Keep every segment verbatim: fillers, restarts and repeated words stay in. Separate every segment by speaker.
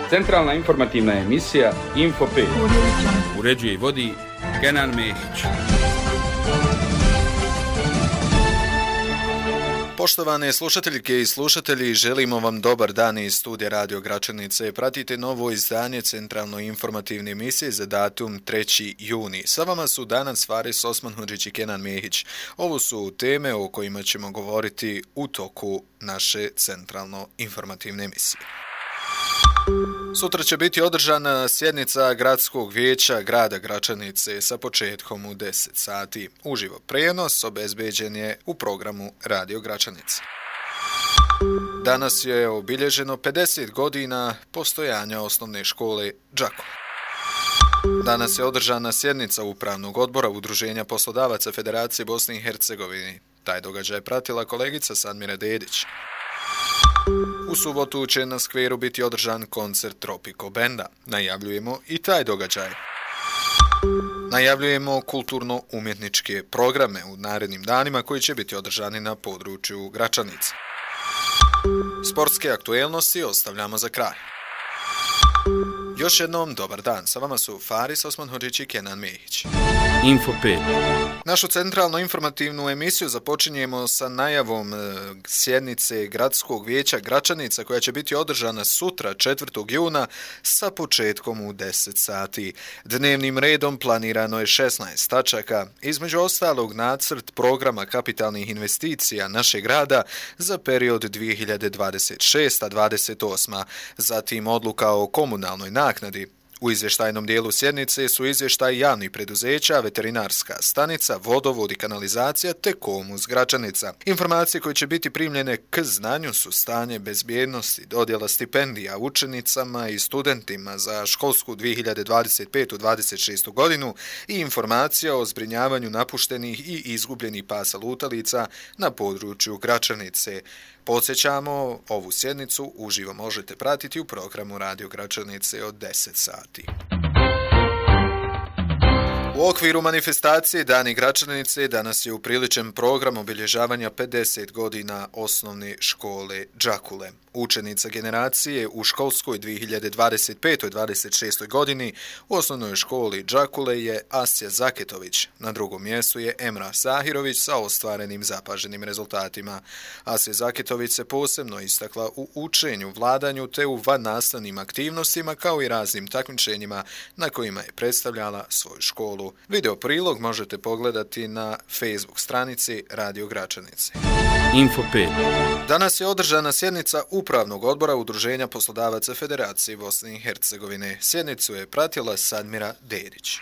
Speaker 1: Centralna informativna emisija Info pet.
Speaker 2: Uređuje i vodi Kenan Mehić.
Speaker 3: Poštovane slušateljke i slušatelji, želimo vam dobar dan iz studija Radio Gračanice. Pratite novo izdanje Centralno informativne emisije za datum treći juni. Sa vama su danas Faris Osmanhodžić i Kenan Mehić. Ovo su teme o kojima ćemo govoriti u toku naše Centralno informativne emisije. Sutra će biti održana sjednica Gradskog vijeća grada Gračanice sa početkom u deset sati. Uživo prenos obezbeđen je u programu Radio Gračanice. Danas je obilježeno pedeset godina postojanja osnovne škole Đakovo. Danas je održana sjednica Upravnog odbora Udruženja poslodavaca Federacije Bosne i Hercegovine. Taj događaj je pratila kolegica Sadmira Dedić. U subotu će na skveru biti održan koncert Tropico Benda. Najavljujemo i taj događaj. Najavljujemo kulturno-umjetničke programe u narednim danima koji će biti održani na području Gračanice. Sportske aktuelnosti ostavljamo za kraj. Još jednom dobar dan. Sa vama su Faris Osmanhodžić i Kenan Mehić.
Speaker 2: Info pet.
Speaker 3: Našu centralno informativnu emisiju započinjemo sa najavom e, sjednice Gradskog vijeća Gračanica koja će biti održana sutra četvrtog juna sa početkom u deset sati. Dnevnim redom planirano je šesnaest tačaka, između ostalog nacrt programa kapitalnih investicija našeg grada za period dvije hiljade dvadeset šesta do dvadeset osma, zatim odluka o komunalnoj naknadi. U izvještajnom dijelu sjednice su izvještaj javnih preduzeća, veterinarska stanica, vodovod i kanalizacija te Komus Gračanica. Informacije koje će biti primljene k znanju su stanje bezbjednosti, dodjela stipendija učenicama i studentima za školsku dvije hiljade dvadeset petu do dvadeset šestu godinu i informacija o zbrinjavanju napuštenih i izgubljenih pasa lutalica na području Gračanice. Podsjećamo, ovu sjednicu uživo možete pratiti u programu Radio Gračanice od deset sati. U okviru manifestacije Dani Gračanice danas je upriličen program obilježavanja pedeset godina osnovne škole Đakule. Učenica generacije u školskoj dvije hiljade dvadeset petoj do dvadeset šestoj godini u osnovnoj školi Đakule je Asja Zaketović. Na drugom mjestu je Emra Sahirović sa ostvarenim zapaženim rezultatima. Asja Zaketović se posebno istakla u učenju, vladanju te u vannastavnim aktivnostima kao i raznim takmičenjima na kojima je predstavljala svoju školu. Video prilog možete pogledati na Facebook stranici Radio Gračanice.
Speaker 2: Info pet.
Speaker 3: Danas je održana sjednica Upravnog odbora Udruženja poslodavaca Federacije Bosne i Hercegovine. Sjednicu je pratila Sadmira Dedić.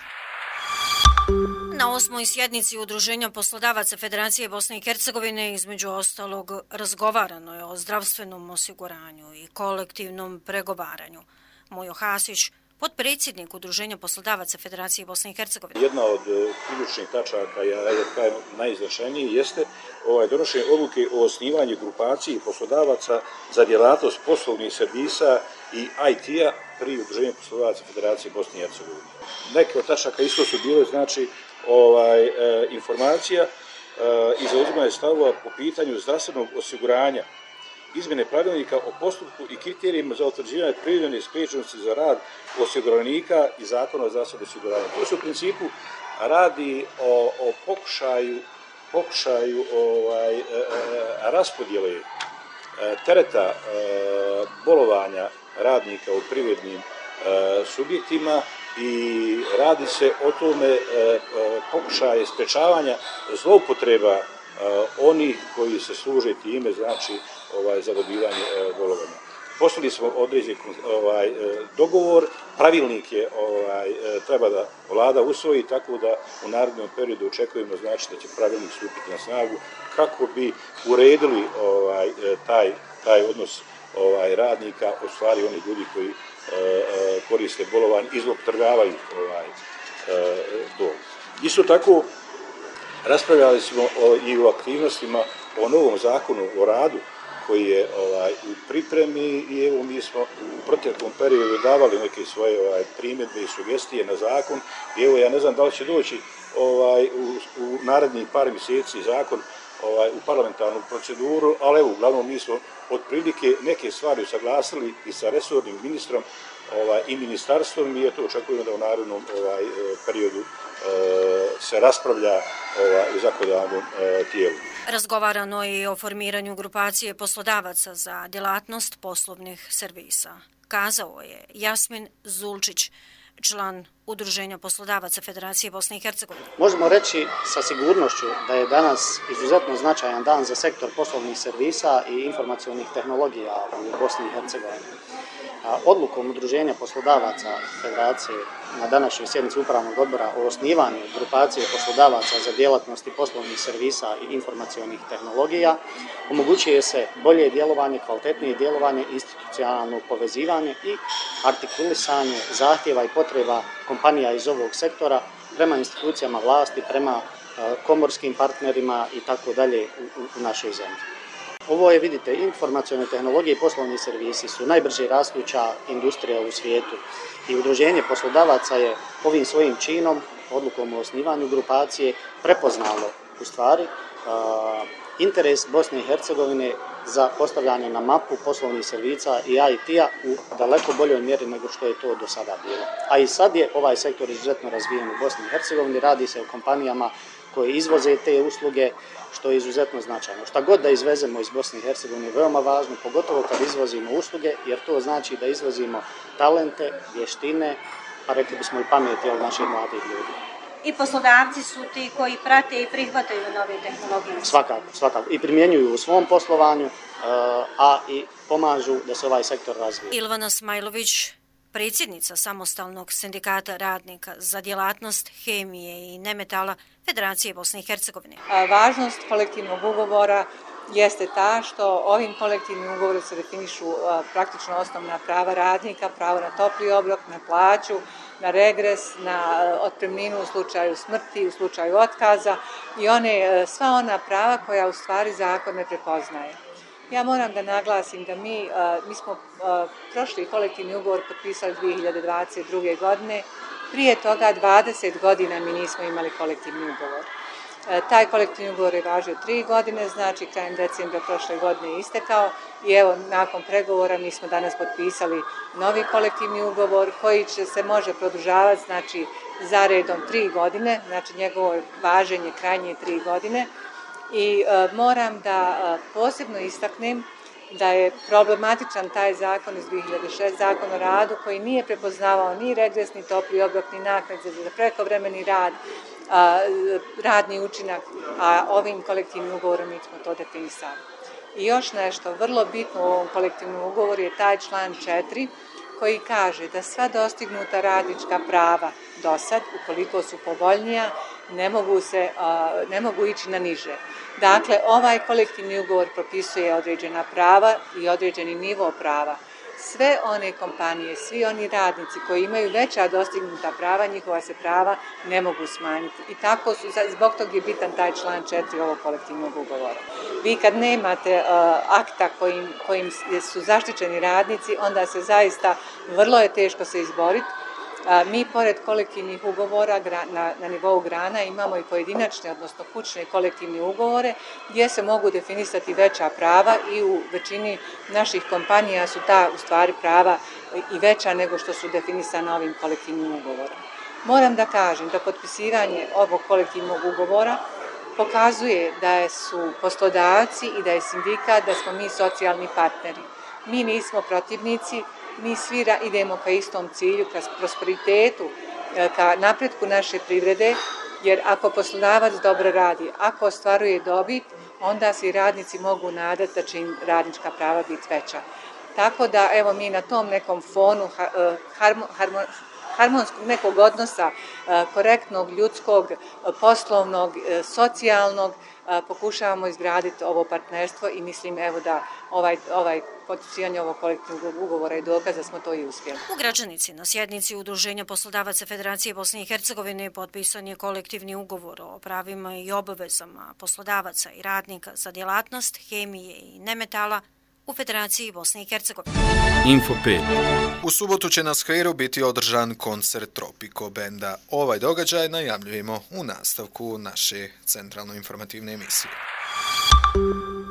Speaker 4: Na osmoj sjednici Udruženja poslodavaca Federacije Bosne i Hercegovine između ostalog razgovarano je o zdravstvenom osiguranju i kolektivnom pregovaranju. Mojo Hasić, potpredsjednik Udruženja poslodavaca Federacije Bosne i Hercegovine.
Speaker 5: Jedna od ključnih tačaka, ja kažem najznačajniji, jeste ovaj donošenje odluke o osnivanju grupacije poslodavaca za djelatnost poslovnih servisa i I T-a pri Udruženju poslodavaca Federacije Bosne i Hercegovine. Neke od tačaka isto su bile, znači, ovaj, e, informacija e, i zauzimanje stavova po pitanju zdravstvenog osiguranja, izmjene pravilnika o postupku i kriterijima za utvrđivanje privremene spriječenosti za rad osiguranika i zakona o zdravstvenom osiguranju. To se u principu radi o, o pokušaju, pokušaju ovaj, e, e, raspodjele e, tereta e, bolovanja radnika u privrednim e, subjektima i radi se o tome e, e, pokušaje sprečavanja zloupotreba Uh, oni koji se služe time, znači ovaj, za dobivanje uh, bolovanja. Poslali smo određen ovaj, uh, dogovor, pravilnik je ovaj, uh, treba da vlada usvoji, tako da u narednom periodu očekujemo, znači, da će pravilnik stupiti na snagu kako bi uredili ovaj, uh, taj, taj odnos ovaj, radnika, u stvari oni ljudi koji uh, uh, koriste bolovanje i zloupotrebljavaju ovaj, uh, to. Isto tako, raspravljali smo o, i o aktivnostima o novom zakonu o radu koji je ovaj, u pripremi i evo mi smo u proteklom periodu davali neke svoje ovaj, primjedbe i sugestije na zakon i evo ja ne znam da li će doći ovaj, u, u narednih par mjeseci zakon ovaj, u parlamentarnu proceduru, ali evo uglavnom mi smo otprilike neke stvari usaglasili i sa resornim ministrom ovaj, i ministarstvom i eto očekujemo da u narednom ovaj, periodu e, se raspravlja ovaj, u zakonodavnom e, tijelu.
Speaker 4: Razgovarano je i o formiranju grupacije poslodavaca za djelatnost poslovnih servisa. Kazao je Jasmin Zulčić, član Udruženja poslodavaca Federacije Bosne i Hercegovine.
Speaker 6: Možemo reći sa sigurnošću da je danas izuzetno značajan dan za sektor poslovnih servisa i informacionih tehnologija u Bosni i Hercegovini. Odlukom Udruženja poslodavaca Federacije na današnjoj sjednici Upravnog odbora o osnivanju grupacije poslodavaca za djelatnosti poslovnih servisa i informacionih tehnologija omogućuje se bolje djelovanje, kvalitetnije djelovanje, institucionalno povezivanje i artikulisanje zahtjeva i potreba kompanija iz ovog sektora prema institucijama vlasti, prema komorskim partnerima i tako dalje u našoj zemlji. Ovo je, vidite, informacione tehnologije i poslovni servisi su najbrže rastuća industrija u svijetu i Udruženje poslodavaca je ovim svojim činom, odlukom o osnivanju grupacije, prepoznalo u stvari uh, interes Bosne i Hercegovine za postavljanje na mapu poslovnih servisa i I T-a u daleko boljoj mjeri nego što je to do sada bilo. A i sad je ovaj sektor izuzetno razvijen u Bosni i Hercegovini, radi se o kompanijama koje izvoze te usluge, što je izuzetno značajno. Šta god da izvezemo iz Bosne i Hercegovine je veoma važno, pogotovo kad izvozimo usluge, jer to znači da izvozimo talente, vještine, pa rekli bismo i pameti od naših mladih ljudi.
Speaker 7: I poslodavci su ti koji prate i prihvataju nove tehnologije.
Speaker 6: Svakako, svakako. I primjenjuju u svom poslovanju, a i pomažu da se ovaj sektor razvije.
Speaker 4: Ilvana Smajlović, predsjednica Samostalnog sindikata radnika za djelatnost hemije i nemetala Federacije Bosne i Hercegovine.
Speaker 8: Važnost kolektivnog ugovora jeste ta što ovim kolektivnim ugovorom se definišu praktično osnovna prava radnika, pravo na topli obrok, na plaću, na regres, na otpremninu u slučaju smrti, u slučaju otkaza i one, sva ona prava koja u stvari zakon ne prepoznaje. Ja moram da naglasim da mi, mi smo prošli kolektivni ugovor potpisali dvije hiljade dvadeset druge. godine. Prije toga dvadeset godina mi nismo imali kolektivni ugovor. Taj kolektivni ugovor je važio tri godine, znači krajem decembra prošle godine je istekao i evo nakon pregovora mi smo danas potpisali novi kolektivni ugovor koji će se može produžavati znači za redom tri godine, znači njegovo važenje krajnje tri godine. I e, moram da e, posebno istaknem da je problematičan taj zakon iz dvije hiljade šeste. zakon o radu koji nije prepoznavao ni regres, ni topli obrok, ni naknade za prekovremeni rad, a, radni učinak, a ovim kolektivnim ugovorom mi smo to definisali. I još nešto, vrlo bitno u ovom kolektivnom ugovoru je taj član četiri koji kaže da sva dostignuta radnička prava do sad, ukoliko su povoljnija, ne mogu, se, ne mogu ići na niže. Dakle, ovaj kolektivni ugovor propisuje određena prava i određeni nivo prava. Sve one kompanije, svi oni radnici koji imaju veća dostignuta prava, njihova se prava ne mogu smanjiti. I tako su, zbog tog je bitan taj član četiri ovog kolektivnog ugovora. Vi kad nemate uh, akta kojim, kojim su zaštićeni radnici, onda se zaista vrlo je teško se izboriti. Mi, pored kolektivnih ugovora na, na nivou grana, imamo i pojedinačne, odnosno kućne kolektivne ugovore gdje se mogu definisati veća prava i u većini naših kompanija su ta u stvari prava i veća nego što su definisana ovim kolektivnim ugovorom. Moram da kažem da potpisivanje ovog kolektivnog ugovora pokazuje da su poslodavci i da je sindikat, da smo mi socijalni partneri. Mi nismo protivnici, mi svi idemo ka istom cilju, ka prosperitetu, ka napretku naše privrede, jer ako poslodavac dobro radi, ako ostvaruje dobit, onda se i radnici mogu nadati da će im radnička prava biti veća. Tako da, evo, mi na tom nekom fonu harmo, harmo, harmonskog nekog odnosa, korektnog, ljudskog, poslovnog, socijalnog, pokušavamo izgraditi ovo partnerstvo i mislim evo da ovaj, ovaj potpisivanje ovog kolektivnog ugovora je dokaz da smo to i uspjeli.
Speaker 4: U Gračanici na sjednici Udruženja poslodavaca Federacije Bosne i Hercegovine potpisan je kolektivni ugovor o pravima i obavezama poslodavaca i radnika za djelatnost hemije i nemetala u Federaciji Bosne i Hercegovine.
Speaker 2: Info pet.
Speaker 3: U subotu će na Skveru biti održan koncert Tropico benda. Ovaj događaj najavljujemo u nastavku naše centralno informativne emisije.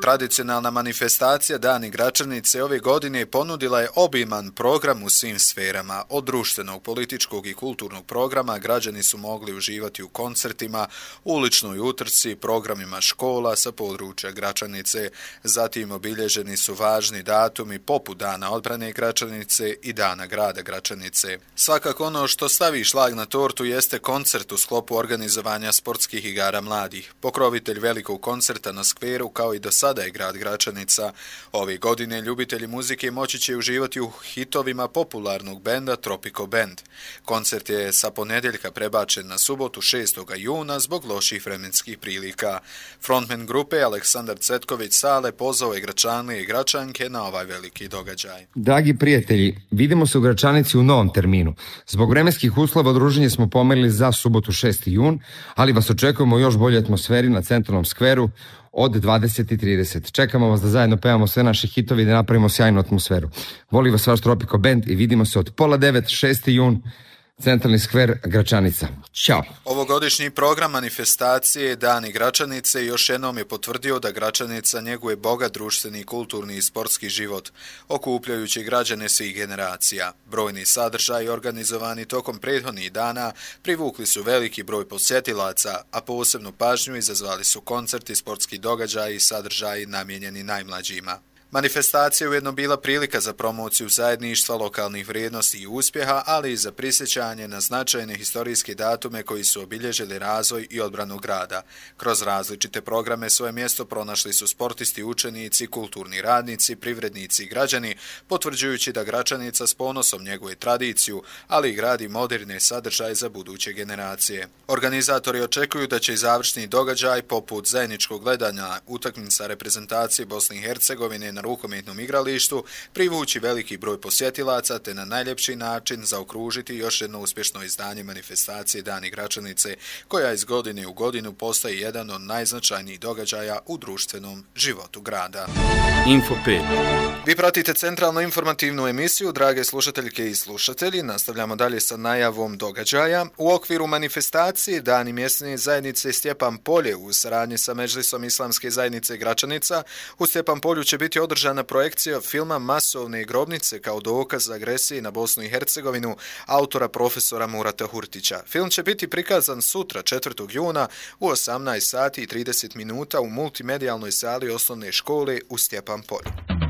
Speaker 3: tradicionalna manifestacija Dani Gračanice ove godine ponudila je obiman program u svim sferama. Od društvenog, političkog i kulturnog programa građani su mogli uživati u koncertima, uličnoj utrci, programima škola sa područja Gračanice. Zatim obilježeni su važni datumi poput Dana odbrane Gračanice i Dana grada Gračanice. Svakako ono što stavi šlag na tortu jeste koncert u sklopu organizovanja sportskih igara mladih. Pokrovitelj velikog koncerta na skveru kao i do sada je grad Gračanica. Ove godine ljubitelji muzike moći će uživati u hitovima popularnog benda Tropico Band. Koncert je sa ponedjeljka prebačen na subotu šestog juna zbog loših vremenskih prilika. Frontman grupe Aleksandar Cetković Sale pozvao je Gračanlije i Gračanke na ovaj veliki događaj.
Speaker 9: Dragi prijatelji, vidimo se u Gračanici u novom terminu. Zbog vremenskih uslova druženje smo pomerili za subotu šesti jun, ali vas očekujemo u još bolje atmosferi na centralnom skveru od dvadeset i trideset. Čekamo vas da zajedno pevamo sve naše hitove i da napravimo sjajnu atmosferu. Voli vas vaš Tropico Band i vidimo se od pola devet, šesti jun, centralni skver Gračanica. Ćao!
Speaker 3: Ovogodišnji program manifestacije Dani Gračanice još jednom je potvrdio da Gračanica njeguje bogat društveni, kulturni i sportski život, okupljajući građane svih generacija. Brojni sadržaji organizovani tokom prethodnih dana privukli su veliki broj posjetilaca, a posebnu pažnju izazvali su koncerti, sportski događaji i sadržaji namijenjeni najmlađima. Manifestacija je ujedno bila prilika za promociju zajedništva, lokalnih vrijednosti i uspjeha, ali i za prisjećanje na značajne historijske datume koji su obilježili razvoj i odbranu grada. Kroz različite programe svoje mjesto pronašli su sportisti, učenici, kulturni radnici, privrednici i građani, potvrđujući da Gračanica s ponosom njeguje tradiciju, ali i gradi moderne sadržaje za buduće generacije. Organizatori očekuju da će i završni događaj, poput zajedničkog gledanja utakmica reprezentacije Bosne i Hercegovine na rukometnom igralištu, privući veliki broj posjetilaca te na najljepši način zaokružiti još jedno uspješno izdanje manifestacije Dani Gračanice, koja iz godine u godinu postaje jedan od najznačajnijih događaja u društvenom životu grada.
Speaker 2: Info pet.
Speaker 3: Vi pratite centralnu informativnu emisiju, drage slušateljke i slušatelji. Nastavljamo dalje sa najavom događaja. U okviru manifestacije Dani mjesne zajednice Stjepan Polje u saradnji sa Medžlisom Islamske zajednice Gračanica u Stjepan Polju će biti održana projekcija filma Masovne grobnice kao dokaz agresije na Bosnu i Hercegovinu autora profesora Murata Hurtića. Film će biti prikazan sutra četvrtog juna u osamnaest sati i trideset minuta u multimedijalnoj sali osnovne škole u Stjepan Polju.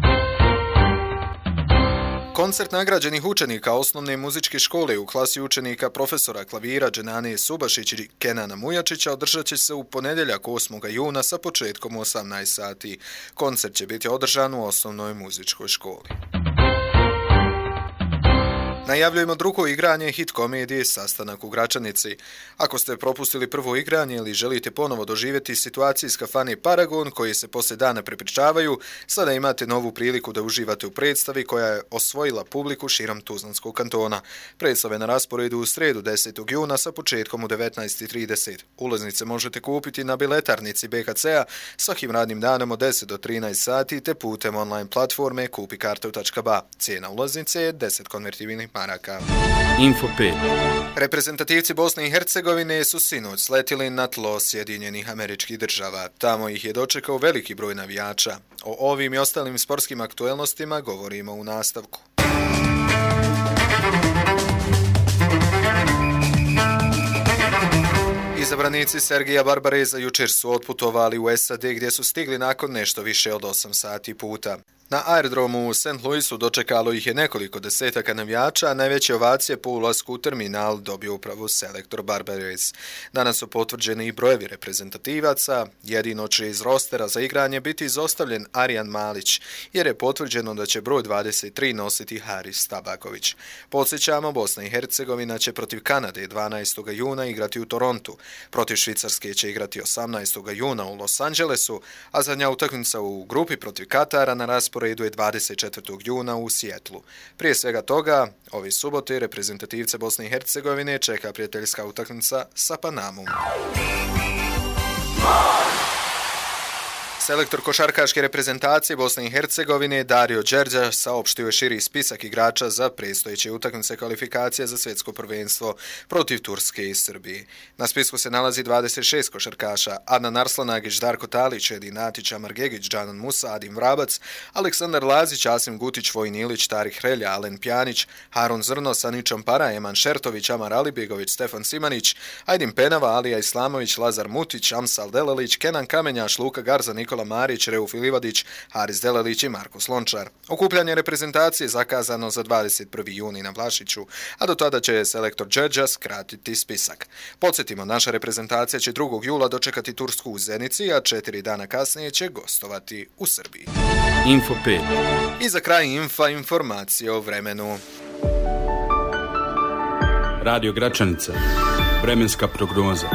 Speaker 3: Koncert nagrađenih učenika osnovne muzičke škole u klasi učenika profesora klavira Dženanije Subašić i Kenana Mujačića održat će se u ponedjeljak osmog juna sa početkom u osamnaest sati. Koncert će biti održan u osnovnoj muzičkoj školi. Najavljujemo drugo igranje hit komedije Sastanak u Gračanici. Ako ste propustili prvo igranje ili želite ponovo doživjeti situacije iz kafane Paragon koje se poslije dana prepričavaju, sada imate novu priliku da uživate u predstavi koja je osvojila publiku širom Tuzlanskog kantona. Predstave na rasporedu u sredu desetog juna sa početkom u devetnaest i trideset. Ulaznice možete kupiti na biletarnici B K C-a svakim radnim danom od deset do trinaest sati te putem online platforme kupikartu tačka ba. Cijena ulaznice je deset konvertibilnih maraka.
Speaker 2: Info pet.
Speaker 3: Reprezentativci Bosne i Hercegovine su sinoć sletili na tlo Sjedinjenih Američkih Država. Tamo ih je dočekao veliki broj navijača. O ovim i ostalim sportskim aktuelnostima govorimo u nastavku. Izabranici Sergija Barbareza jučer su otputovali u S A D gdje su stigli nakon nešto više od osam sati puta. Na aerodromu u Saint Louisu dočekalo ih je nekoliko desetaka navijača, a najveće ovacije po ulasku u terminal dobio upravo selektor Barbarez. Danas su potvrđeni i brojevi reprezentativaca, jedino će iz rostera za igranje biti izostavljen Arijan Malić, jer je potvrđeno da će broj dvadeset tri nositi Haris Tabaković. Podsjećamo, Bosna i Hercegovina će protiv Kanade dvanaestog juna igrati u Torontu, protiv Švicarske će igrati osamnaestog juna u Los Angelesu, a zadnja utakmica u grupi protiv Katara na rasporedu je dvadeset četvrtog juna u Sijetlu. Prije svega toga, ove subote reprezentativce Bosne i Hercegovine čeka prijateljska utakmica sa Panamom. Selektor košarkaške reprezentacije Bosne i Hercegovine Dario Đerđa saopštio je širi spisak igrača za predstojeće utakmice kvalifikacija za svjetsko prvenstvo protiv Turske i Srbije. Na spisku se nalazi dvadeset šest košarkaša: Adnan Arslanagić, Darko Talić, Edin Natić, Amar Gegić, Džanan Musa, Adim Vrabac, Aleksandar Lazić, Asim Gutić, Vojin Ilić, Tarik Hrelja, Alen Pjanić, Harun Zrno, Sani Čampara, Eman Šertović, Amar Alibegović, Stefan Simanić, Ajdin Penava, Alija Islamović, Lazar Mutić, Amsal Delelić, Kenan Kamenjaš, Luka Garza, Nikola Marić, Reuf Ilivadić, Haris Delelić i Markus Lončar. Okupljanje reprezentacije zakazano za dvadeset prvi juni na Vlašiću, a do tada će selektor Đerđa skratiti spisak. Podsjetimo, naša reprezentacija će drugog jula dočekati Tursku u Zenici, a četiri dana kasnije će gostovati u Srbiji.
Speaker 2: Info pet.
Speaker 3: I za kraj Infa informacije o vremenu.
Speaker 2: Radio Gračanica. Vremenska prognoza.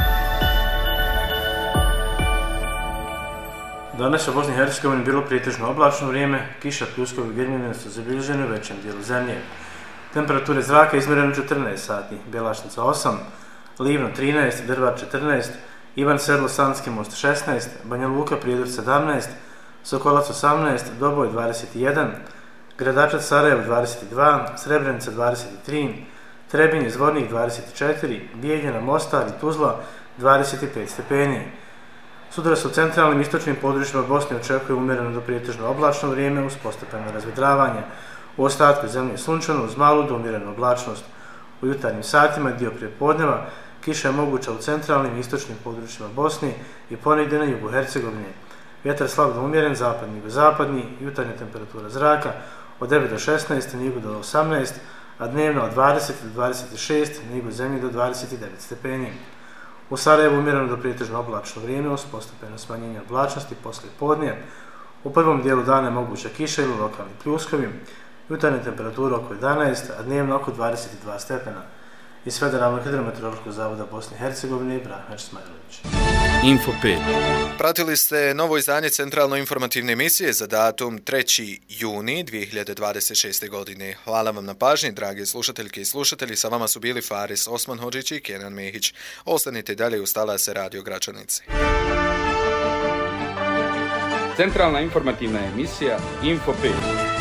Speaker 10: Danas u Bosni i Hercegovini bilo pretežno oblačno vrijeme, kiša, pljuskovi i grmljene su zabilježene u većem dijelu zemlje. Temperature zraka izmjerene četrnaest sati, Bjelašnica osam, Livno trinaest, Drvar četrnaest, Ivan Sedlo, Sanski most šesnaest, Banja Luka, Prijedor sedamnaest, Sokolac osamnaest, Doboj dvadeset jedan, Gradačac, Sarajevo dvadeset dva, Srebrenica dvadeset tri, Trebinje, Zvornik dvadeset četiri, Bijeljina, Mostar i Tuzla dvadeset pet stepeni. Sutra se u centralnim istočnim područjima Bosne očekuje umjereno do pretežno oblačno vrijeme uz postepeno razvedravanje. U ostatku zemlje sunčano uz malu do umjerenu oblačnost. U jutarnjim satima dio prijepodneva kiša je moguća u centralnim i istočnim područjima Bosne i ponegdje na jugu Hercegovine. Vjetar slab do umjeren, zapadni i jugozapadni, jutarnja temperatura zraka od devet do šesnaest, na jugu do osamnaest, a dnevno od dvadeset do dvadeset šest, na jugu zemlje do dvadeset devet stepeni. U Sarajevu umjereno do pretežno oblačno vrijeme uz postepeno smanjenje oblačnosti poslije podnije. U prvom dijelu dana je moguća kiša ili lokalni pljuskovi, jutarnja temperatura oko jedanaest, a dnevno oko dvadeset dva stepena. Iz Federalnog hidrometeorološkog zavoda Bosne i Hercegovine i Brahmeć Smajlović.
Speaker 2: Info pet.
Speaker 3: Pratili ste novo izdanje centralno informativne emisije za datum treći juni dvije hiljade dvadeset šeste. godine. Hvala vam na pažnji, drage slušateljke i slušatelji. Sa vama su bili Faris Osman Hodžić i Kenan Mehić. Ostanite dalje uz talase Radio Gračanice.
Speaker 1: Centralna informativna emisija Info pet.